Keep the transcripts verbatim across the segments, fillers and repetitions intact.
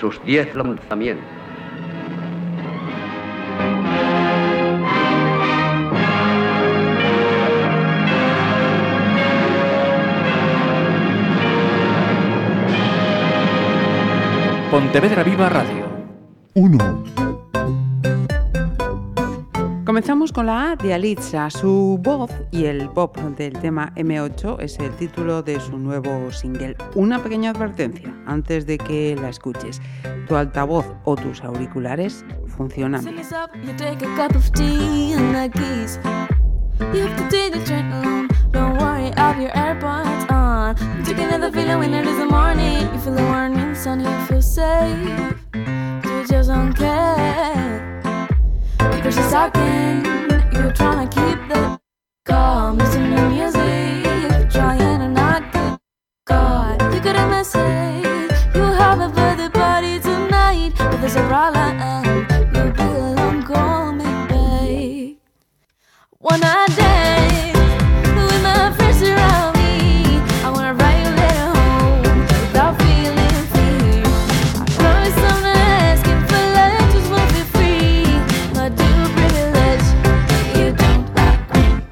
sus diez lanzamientos. Pontevedra Viva Radio. uno. Comenzamos con la A de Alitza. Su voz y el pop del tema eme ocho es el título de su nuevo single. Una pequeña advertencia antes de que la escuches. Tu altavoz o tus auriculares funcionan bien. Because you're talking, you're trying to keep the calm. Listen to music, trying to not get caught. You got a message, you have a birthday party tonight, but there's a problem, you'll be alone, call me babe. Wanna dance with my friends around me, I wanna write a letter home without feeling fear. I promise I'm not asking for love, just want to be free. But do privilege, you don't agree.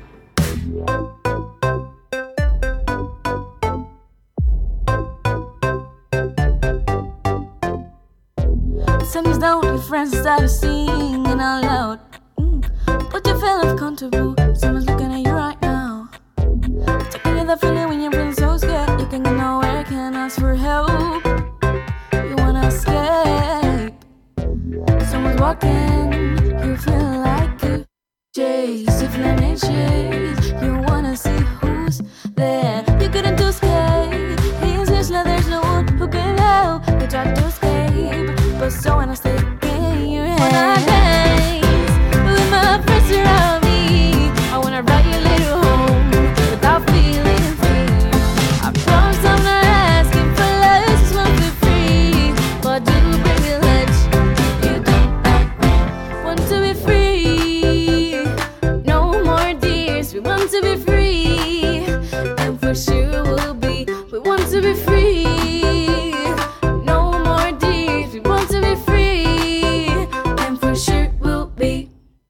Some days down, your friends start singing out loud. Mm. But you feel uncomfortable, someone's looking at you right now. Taking you that feeling when you're feeling so scared, you can't go nowhere, can't ask for help. You wanna escape, someone's walking, you feel like you chase, you feeling anxious, you wanna see who's there. You couldn't escape, it's just like there's no one who can help. You tried to escape, but so when I stay in your head. When I dance with my friends around me, I wanna write you a little home without feeling fear. I promise I'm not asking for love, just want to be free. But do privilege, you don't want to be free. No more tears, we want to be free. And for sure we'll be, we want to be free. No more tears, we want to be free. And for sure we'll be.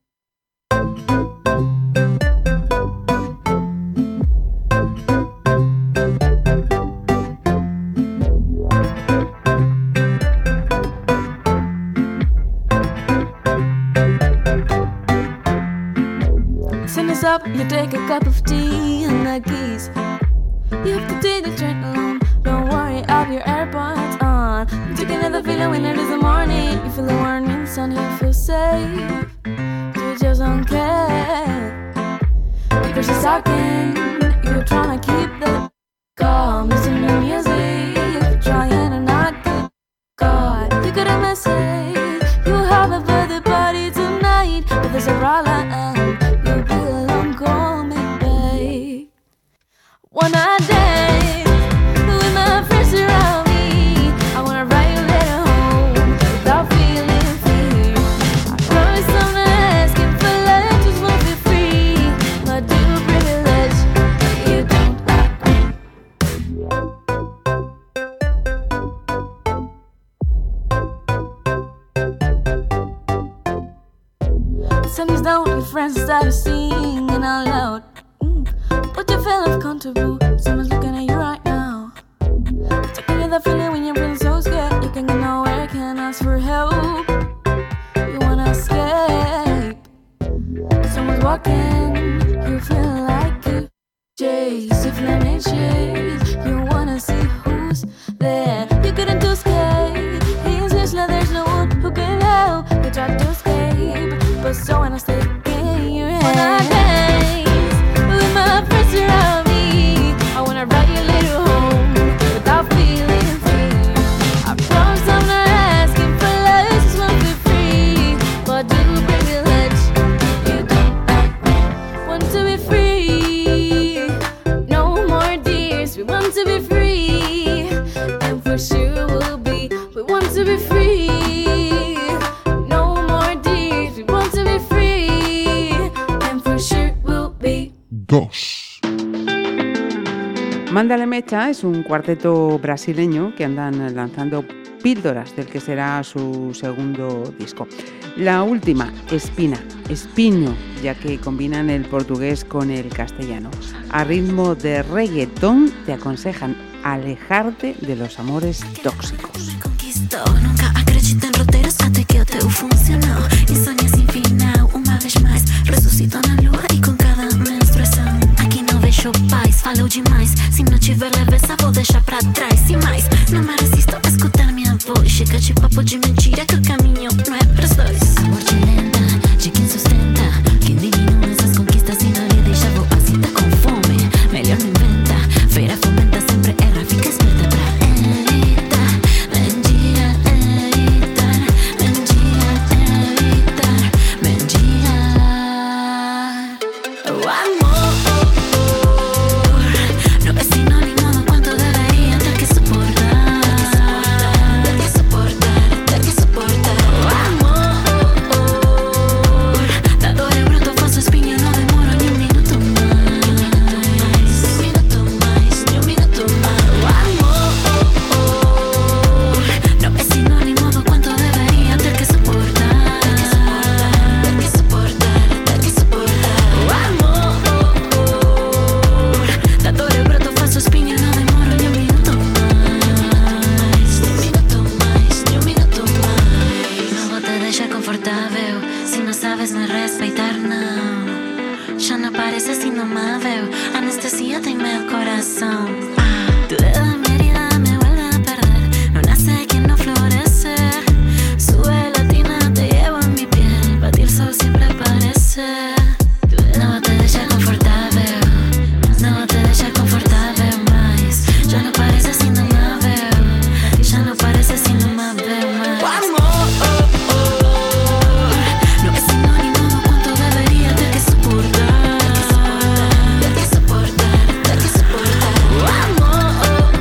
Send us up, you take a cup of tea and the keys. You have to take the train alone. Don't worry, I'll have your AirPods on. You can have the feeling when it is the morning. You feel the warning sun, you feel safe. You just don't care. Because she's talking, you're trying to keep the calm. Listen to music, trying to not get caught. You got a message, you have a birthday party tonight, but there's a problem, you'll be alone, call me babe. Wanna dance with my friends around me, I wanna write a letter home without feeling fear. I promise I'm not asking for love, just want to be free. But do privilege, you don't agree. Some days down, your friends start singing out loud. Mm. But you feel uncomfortable, someone's looking at you right now. Taking you that feeling when you're feeling so scared, you can't go nowhere, can't ask for help. You wanna escape, someone's walking, you feel like you chase, you feeling anxious, you wanna see who's there. You couldn't escape, it's just like there's no one who can help. You tried to escape, but so when I stay in your head. When I dance with my friends around me, I wanna write you a little home without feeling fear. I promise I'm not asking for love, just want to be free. But do privilege, you don't want to be free. No more tears, we want to be free. And for sure we'll be, we want to be free. No more tears, we want to be free. And for sure we'll be. dos. Mandala Mecha es un cuarteto brasileño que andan lanzando Píldoras, del que será su segundo disco. La última, Espina, Espino, ya que combinan el portugués con el castellano. A ritmo de reggaetón te aconsejan alejarte de los amores tóxicos. Nunca acredito em roteiros até que o teu funcionou. E sonha sem final, uma vez mais. Ressuscito na lua e com cada menstruação. Aqui não vejo paz, falou demais. Se não tiver leveza, vou deixar pra trás. E mais, não me resisto a escutar minha voz. Chega de papo de mentira que o caminho não é pros dois. A morte lenta, de quem sustenta. Quem diminui essas conquistas e não lhe deixa voar. Se tá com fome, melhor não inventa. Feira fomenta, sempre erra, fica esperta pra evitar. Mentira, evitar. Mentira, evitar. Mentira. O amor no es sinónimo de cuánto debería ter que soportar. Ter que soportar, ter que soportar. O amor da dor e broto faço espinho, não demoro ni un minuto mais. Ni un minuto mais, ni un minuto mais. O amor no es sinónimo de cuánto debería ter que soportar. Ter que soportar, ter que soportar. O amor da dor e broto faço espinho, não demoro ni un minuto mais. Ni un minuto mais, ni un minuto mais. Não vou te deixar confortável se não sabes me respeitar, não. Já não parece assim domável. Anestesia tem meu coração. Tu dedo en mi herida me vuelve a perder. No nace quien no florece. Su gelatina te llevo en mi piel. Batir sol siempre aparece. No te deixar confortável. No te deixar confortável mais. Já não parece assim domável. Já não parece assim domável mais. O amor no es sinónimo de cuánto debería ter que soportar. Ter que soportar, ter que soportar. O amor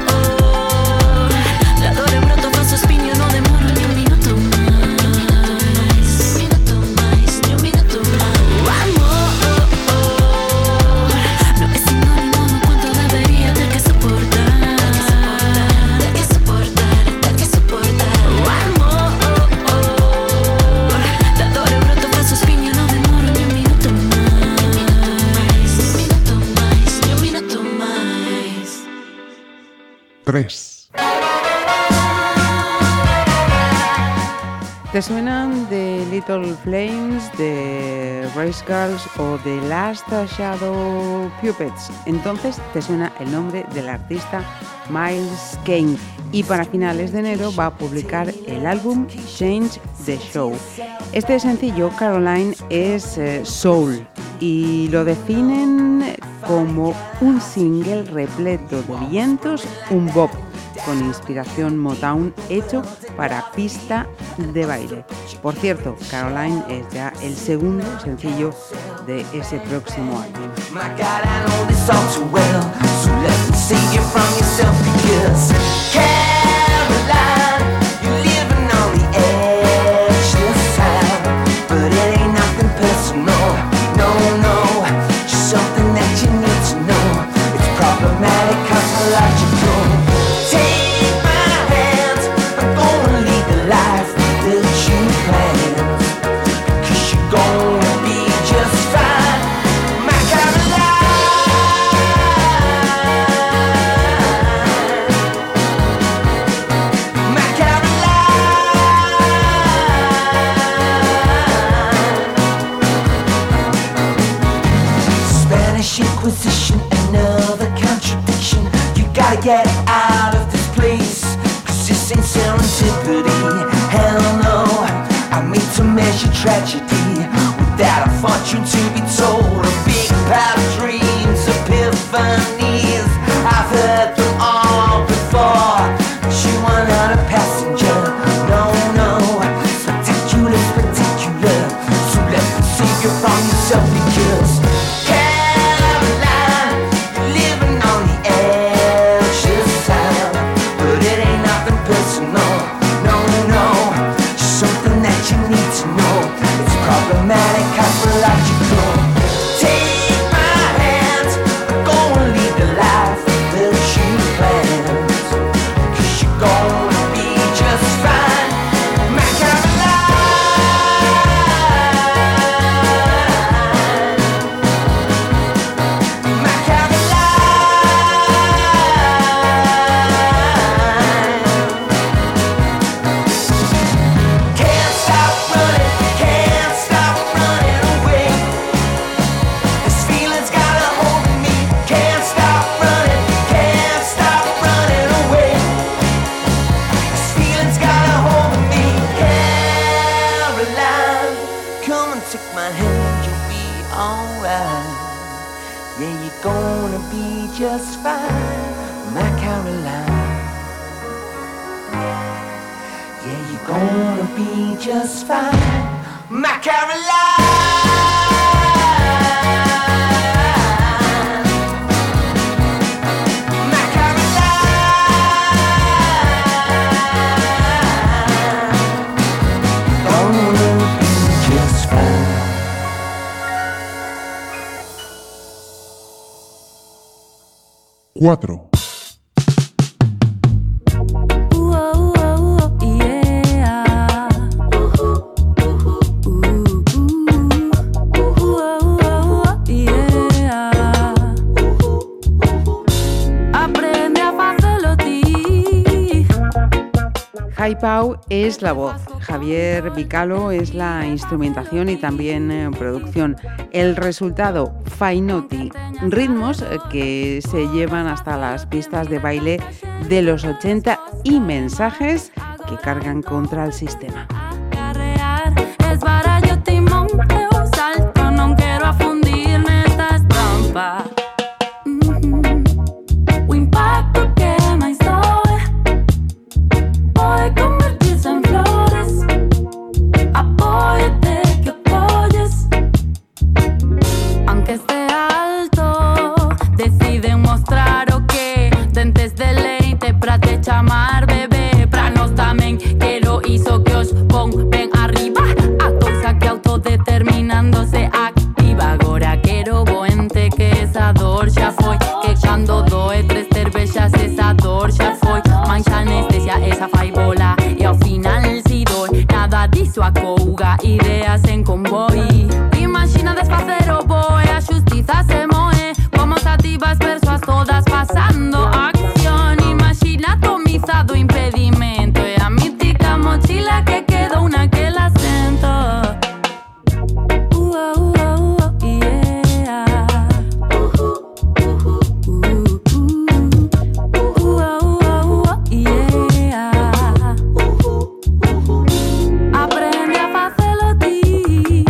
da dor e broto faço espinho, não demoro ni un minuto mais. Ni un minuto mais, ni un minuto mais. O amor no es sinónimo de cuánto debería ter que soportar. Ter que soportar, ter que soportar. O amor da dor e broto faço espinho, não demoro ni un minuto mais. Ni un minuto mais, ni un minuto mais. tres, ¿Te suenan The Little Flames, de Race Girls o The Last Shadow Puppets? Entonces te suena el nombre del artista Miles Kane. Y para finales de enero va a publicar el álbum Change the Show. Este sencillo, Caroline, es eh, soul y lo definen como un single repleto de vientos, un bop con inspiración Motown hecho para pista de baile. Por cierto, Caroline es ya el segundo sencillo de ese próximo álbum. My God, I know this all too well, so let me save you from yourself because Caroline, you're living on the edge this time, but it ain't nothing personal, no, no, just something that you need to know. It's problematic, cosmological. Take my hand, I'm gonna lead the life that you planned, cause you're gonna be just fine, my Caroline, my Caroline. Spanish Inquisition, another contradiction. You gotta get out of this place, cause this ain't serendipity. Hell no, I made to measure tragedy without a fortune to be told. A big pile of dreams, epiphanies, I've heard them all before, but you are not a passenger, no, no. Spectacular, spectacular, so let me save you from yourself because Caroline, you're living on the edge this time, but it ain't nothing personal, no, no, just something that you need to know. It's problematic, cosmological. alright. Yeah, you're gonna be just fine, my Caroline. Yeah, you're gonna be just fine, my Caroline. Cuatro. Jai Pau es la voz, Javier Vicalo es la instrumentación y también eh, producción. El resultado, Fainotti, ritmos eh, que se llevan hasta las pistas de baile de los ochenta y mensajes que cargan contra el sistema. Es para yo timón, yo salto, no quiero afundirme esta estampa. O impacto que me estoy, puede convertirse en flores. Apóyate que apoyes, aunque esté alto, deciden mostrar o que dentes de leite para te chamar bebé, para nos también quiero hizo que os pon ven arriba, a cosa que autodeterminándose activa. Agora quero boente que esa dor xa foi, que cando doe tres cervejas esa dor xa foi, mancha anestesia esa fai bola e ao final si doi, nada disso acouga ideas en convoi. Imagina desfacer o boe, a xustiza se moe, como sativas persoas todas pasando acción. Imagina atomizado impedimento e a mítica mochila que quedou naquela senta. Uh, uh, uh, uh, yeah. Uh, uh, uh, uh, uh, uh, uh, yeah. Aprende a facelo ti,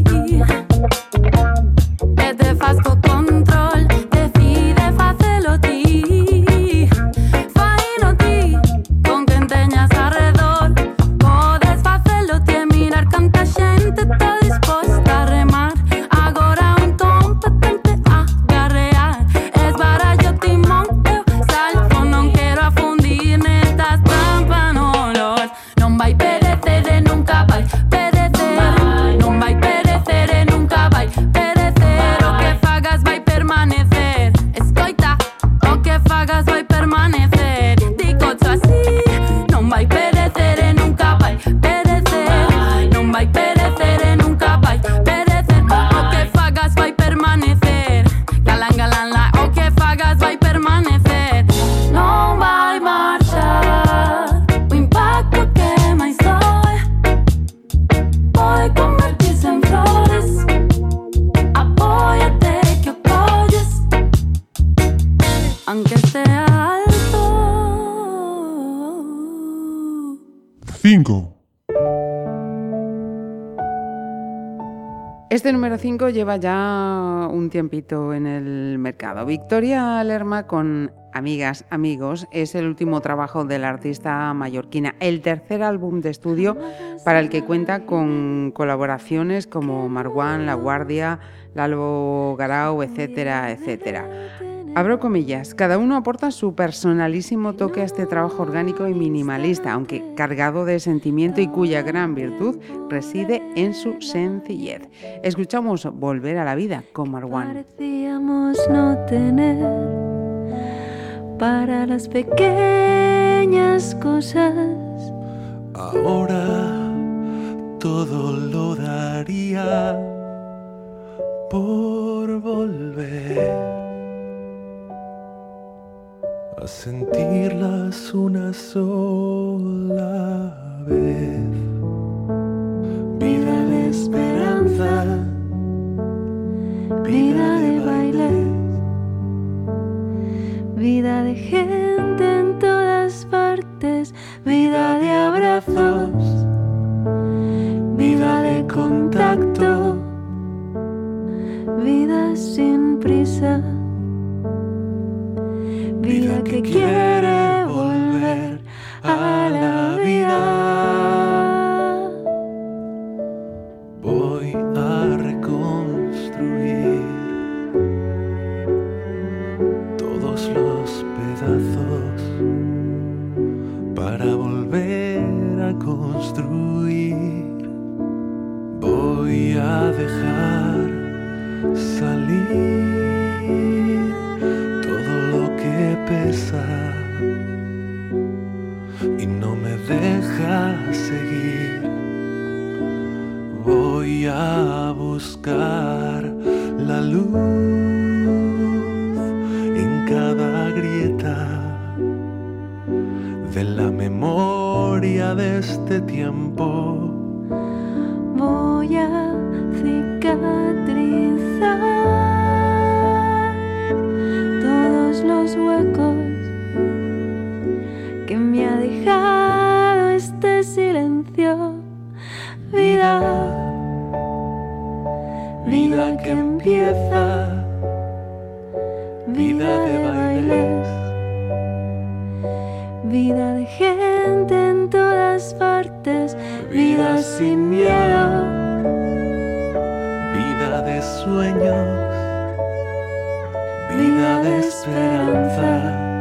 e te faz co control, decide facelo ti. Faino ti, con quen teñas arredor, podes facelo ti e mirar canta xente está disposta a remar. Agora un competente a garrear, esbarallo timón, eu salto, non quero afundir nestas trampas, no los. Non vai perecer e nunca vai perecer, non vai perecer e nunca vai perecer. O que fagas vai permanecer, escoita, o que fagas vai permanecer. Digo así, non vai perecer e nunca vai perecer, non vai perecer e nunca vai perecer. O que fagas vai permanecer, galán, galán, la, o que fagas vai permanecer. Non vai marchar, o impacto que máis doe pode convertirse en flores. Apóyate que apoyes, aunque esté alto. Cinco. Este número cinco lleva ya un tiempito en el mercado. Victoria Lerma con Amigas, Amigos es el último trabajo de la artista mallorquina, el tercer álbum de estudio para el que cuenta con colaboraciones como Marwan, La Guardia, Lalo Garau, etcétera, etcétera. Abro comillas, cada uno aporta su personalísimo toque a este trabajo orgánico y minimalista, aunque cargado de sentimiento y cuya gran virtud reside en su sencillez. Escuchamos Volver a la vida con Marwan. Parecíamos no tener para las pequeñas cosas. Ahora todo lo daría por volver a sentirlas una sola vez. Vida de esperanza, vida de baile, vida de gente en todas partes, vida de abrazos, vida de contacto, que quiere volver a la vida. Voy a reconstruir todos los pedazos para volver a construir. Voy a dejar salir todo lo que pesa y no me deja seguir. Voy a buscar la luz en cada grieta de la memoria de este tiempo. Voy a cicatrizar todos los huecos que me ha dejado este silencio. Vida, vida que empieza, vida de bailes, vida de gente en todas partes, vida sin miedo, vida de sueños, vida de esperanza,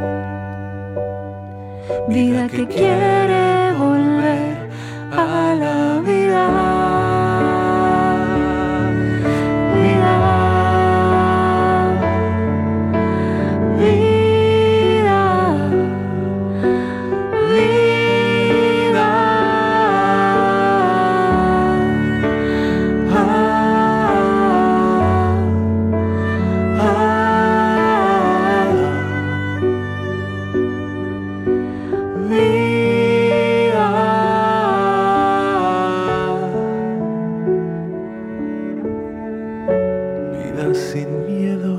vida que quiere volver a la vida. Vida, vida, vida. Ah, ah, vida. Vida sin miedo,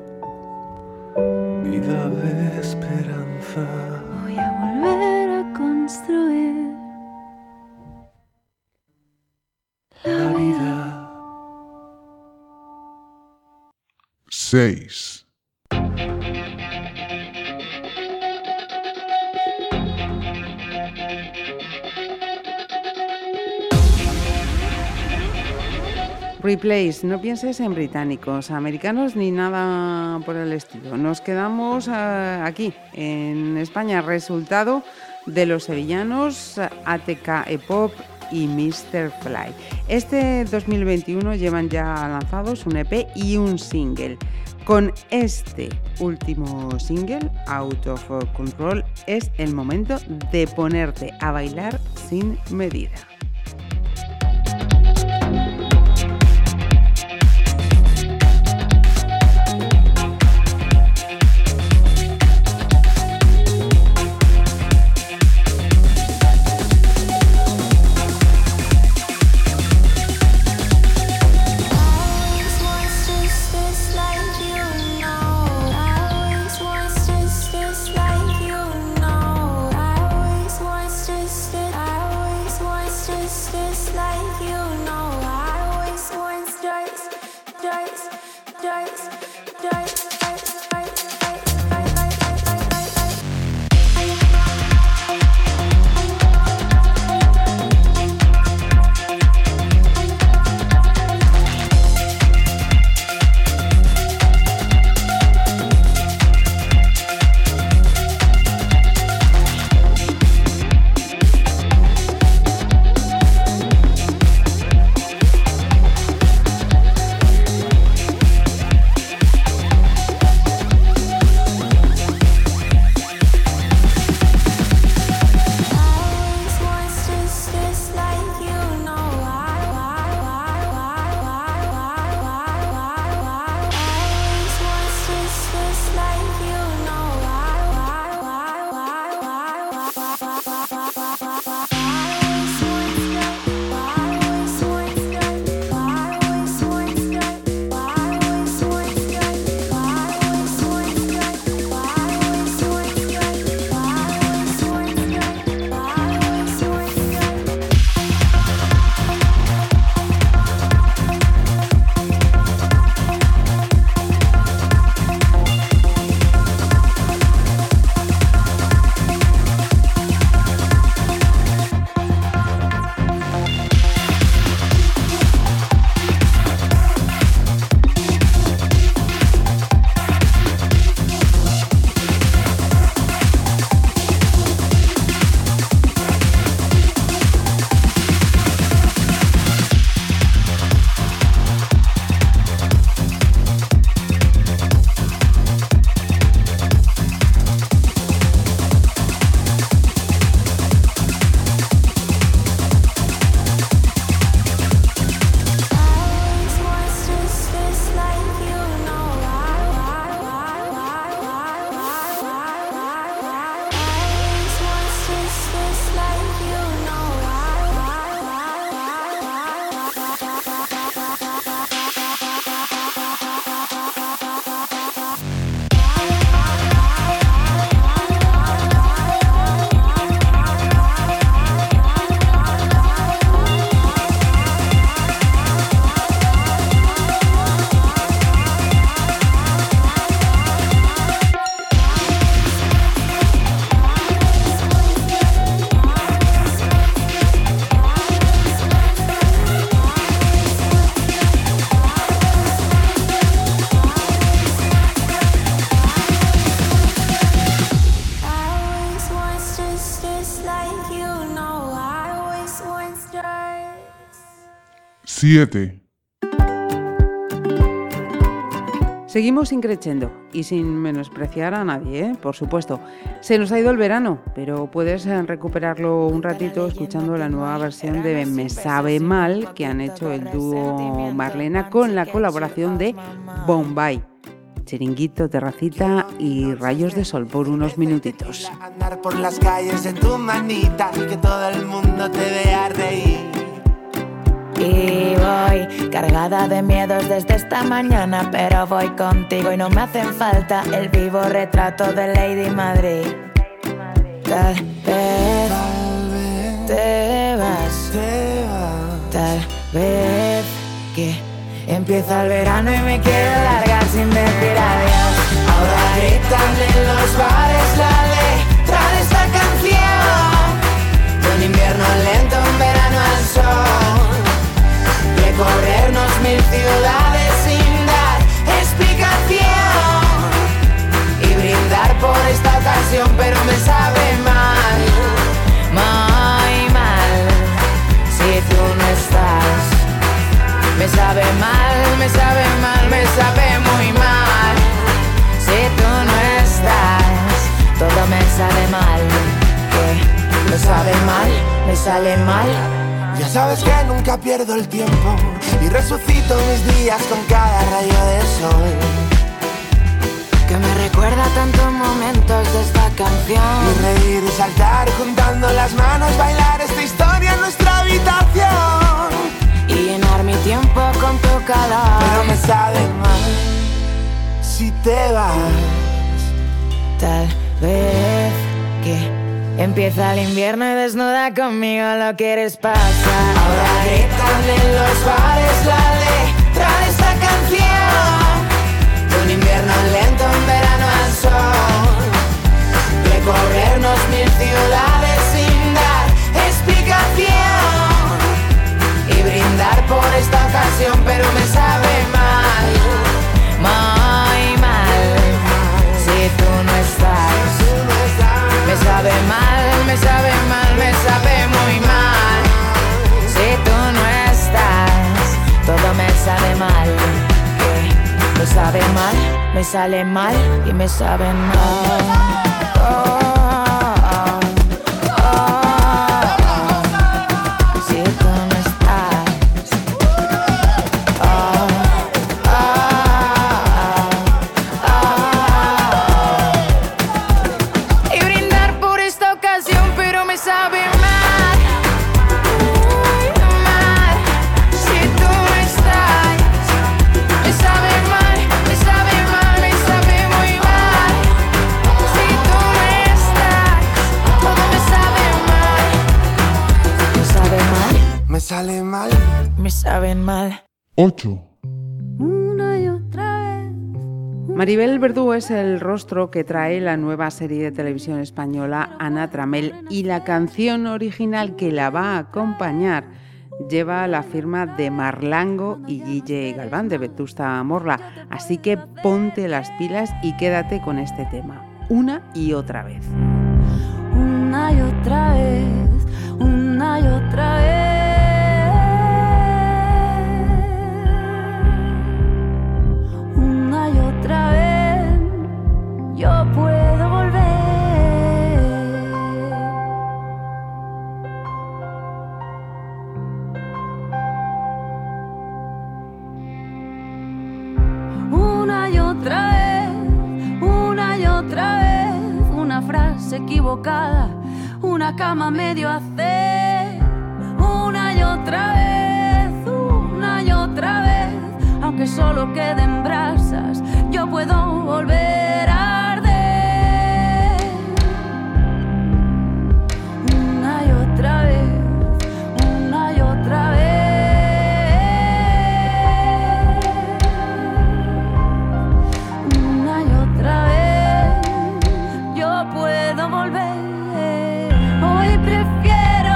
vida de esperanza. Voy a volver a construir La vida. seis, Replace, no pienses en británicos, americanos ni nada por el estilo. Nos quedamos uh, aquí, en España, resultado de los sevillanos A T K E-Pop y mister Fly. Este dos mil veintiuno llevan ya lanzados un E P y un single. Con este último single, Out of Control, es el momento de ponerte a bailar sin medida. I always siete. Seguimos increciendo y sin menospreciar a nadie, ¿eh? Por supuesto. Se nos ha ido el verano, pero puedes recuperarlo un ratito escuchando la nueva versión de Me Sabe Mal que han hecho el dúo Marlena con la colaboración de Bombay. Chiringuito, terracita y rayos de sol por unos minutitos. Andar por las calles en tu manita, que todo el mundo te vea reír. Y voy cargada de miedos desde esta mañana, pero voy contigo y no me hacen falta el vivo retrato de Lady Madrid. Tal vez te vas, tal vez que empieza el verano y me quiero largar sin decir adiós. Ahora gritan en los bares la letra de esta canción, de un invierno lento, un verano al sol. Recorrernos mil ciudades sin dar explicación y brindar por esta ocasión, pero me sabe mal, muy mal, si tú no estás. Me sabe mal, me sabe mal, me sabe muy mal, si tú no estás. Todo me sale mal, que me sabe mal, me sale mal. Ya sabes que nunca pierdo el tiempo y resucito mis días con cada rayo de sol, que me recuerda tantos momentos de esta canción. Y reír y saltar juntando las manos, bailar esta historia en nuestra habitación y llenar mi tiempo con tu calor. Pero me sabe mal si te vas. Tal vez que empieza el invierno y desnuda conmigo lo quieres pasar. Ahora gritan en los bares la letra de esta canción, de un invierno lento, un verano al sol. Recorrernos mil ciudades sin dar explicación y brindar por esta ocasión, pero me sabe mal, muy mal, si tú no estás. Me sabe mal, me sabe mal, me sabe muy mal, si tú no estás. Todo me sabe mal, que me sabe mal, me sale mal y me sabe mal. Oh. Me sale mal, me saben mal. ocho. Una y otra vez. Maribel Verdú es el rostro que trae la nueva serie de televisión española Ana Tramel, y la canción original que la va a acompañar lleva la firma de Marlango y Guille Galván de Vetusta Morla, así que ponte las pilas y quédate con este tema, una y otra vez. Una y otra vez, una y otra vez. Una y otra vez yo puedo volver. Una y otra vez, una y otra vez, una frase equivocada, una cama medio hacer. Una y otra vez, una y otra vez, aunque solo queden brasas, yo puedo volver a arder. Una y otra vez, una y otra vez. Una y otra vez, yo puedo volver. Hoy prefiero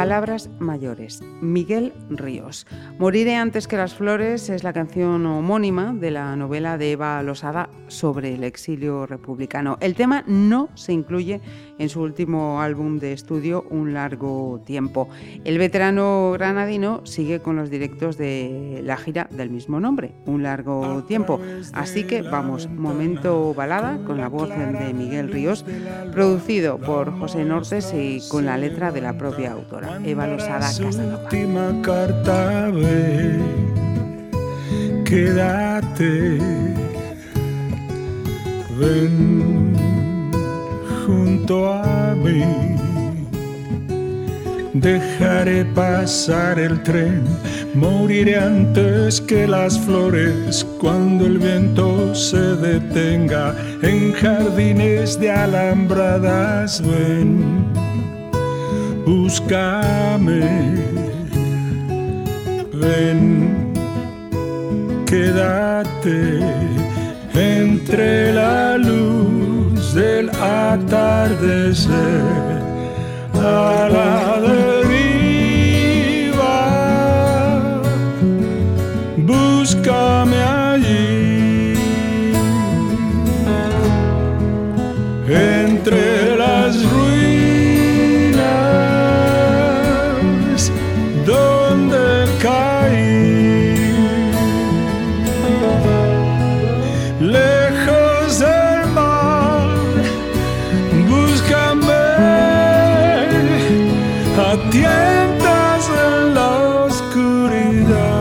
Palabras mayores. Miguel Ríos. Moriré antes que las flores es la canción homónima de la novela de Eva Losada sobre el exilio republicano. El tema no se incluye en su último álbum de estudio, Un largo tiempo. El veterano granadino sigue con los directos de la gira del mismo nombre, Un largo tiempo. Así que vamos, momento balada con la voz de Miguel Ríos, producido por José Nortes y con la letra de la propia autora, Eva Losada Casanova. Última carta, ven, quédate, ven junto a mí, dejaré pasar el tren, moriré antes que las flores, cuando el viento se detenga en jardines de alambradas, ven, búscame, ven, quédate entre la luz del atardecer a la deriva, búscame allí entre las ruinas donde caí, lejos del mar, búscame a tientas en la oscuridad.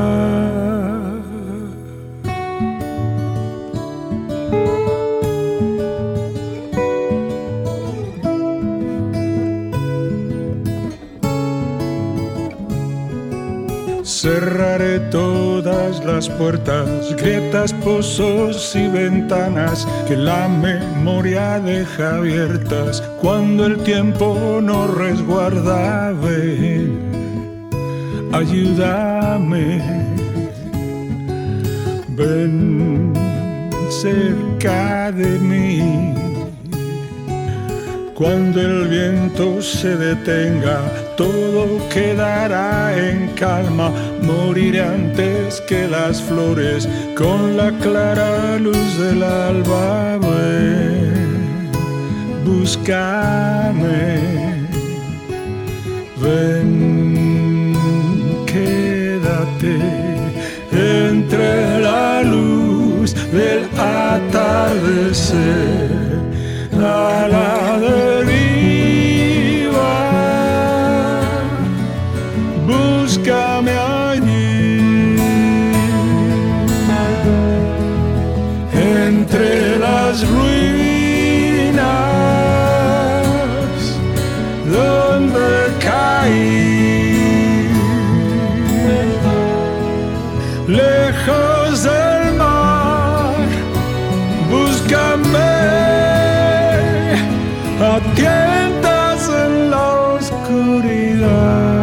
Cerraré todas las puertas, grietas, pozos y ventanas que la memoria deja abiertas cuando el tiempo nos resguarda. Ven, ayúdame, ven cerca de mí. Cuando el viento se detenga, todo quedará en calma. Moriré antes que las flores, con la clara luz del alba. Ven, búscame, ven, quédate entre la luz del atardecer a la deriva, búscame allí entre las ruinas donde caí, lejos del mar, búscame a tientas en la oscuridad.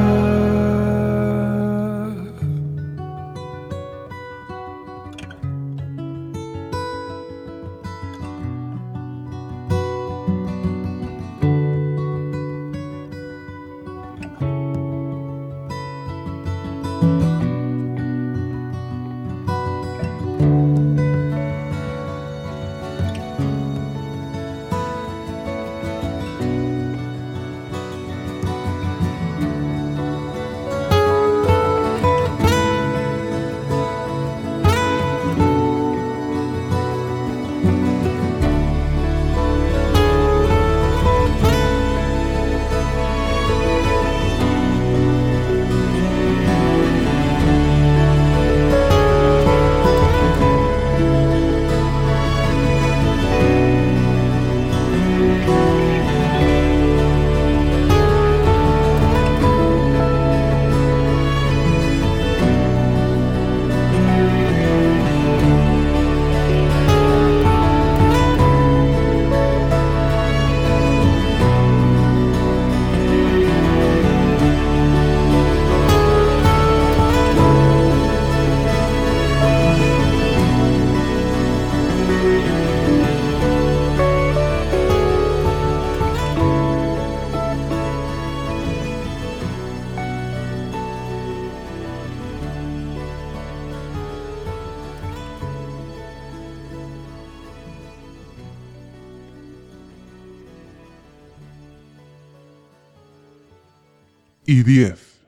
y diez.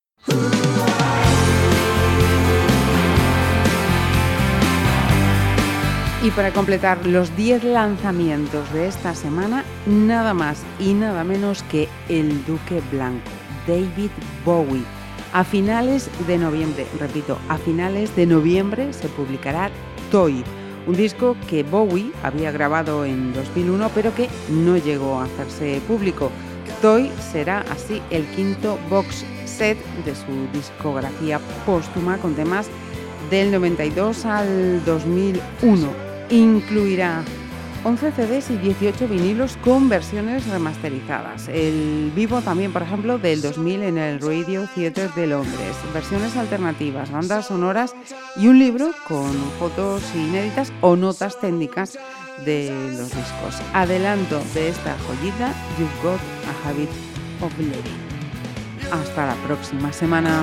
Y para completar los diez lanzamientos de esta semana, nada más y nada menos que El Duque Blanco, David Bowie. A finales de noviembre, repito, a finales de noviembre se publicará Toy, un disco que Bowie había grabado en dos mil uno pero que no llegó a hacerse público. Toy será así el quinto box set de su discografía póstuma con temas del noventa y dos al dos mil uno. Incluirá once C Ds y dieciocho vinilos con versiones remasterizadas. El vivo también, por ejemplo, del dos mil en el Radio Theatre de Londres. Versiones alternativas, bandas sonoras y un libro con fotos inéditas o notas técnicas de los discos. Adelanto de esta joyita, You've Got a Habit of Living. Hasta la próxima semana.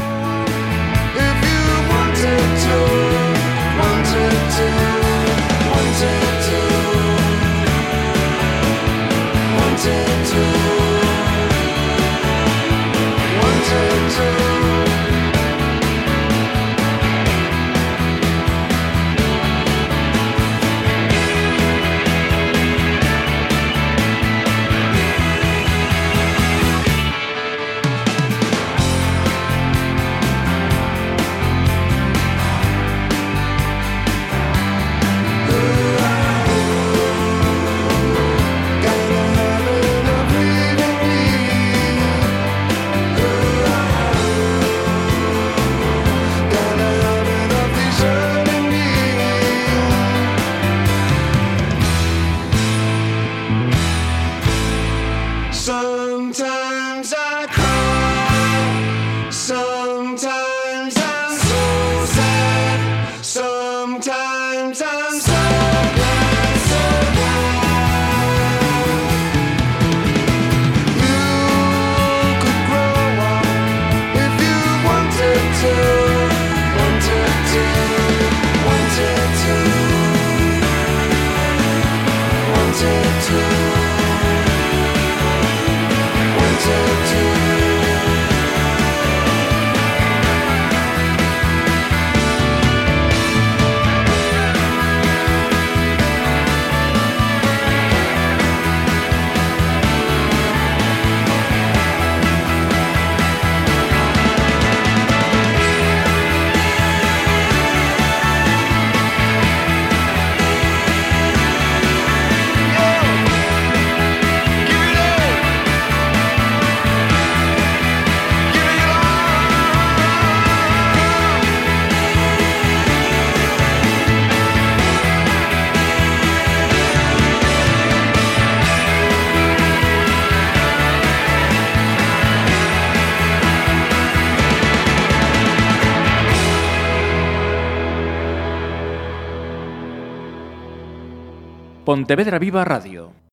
Sometimes I cry, sometimes I'm so sad, sometimes I'm so glad, so glad. You could grow up if you wanted to, wanted to, wanted to, wanted to. Pontevedra Viva Radio.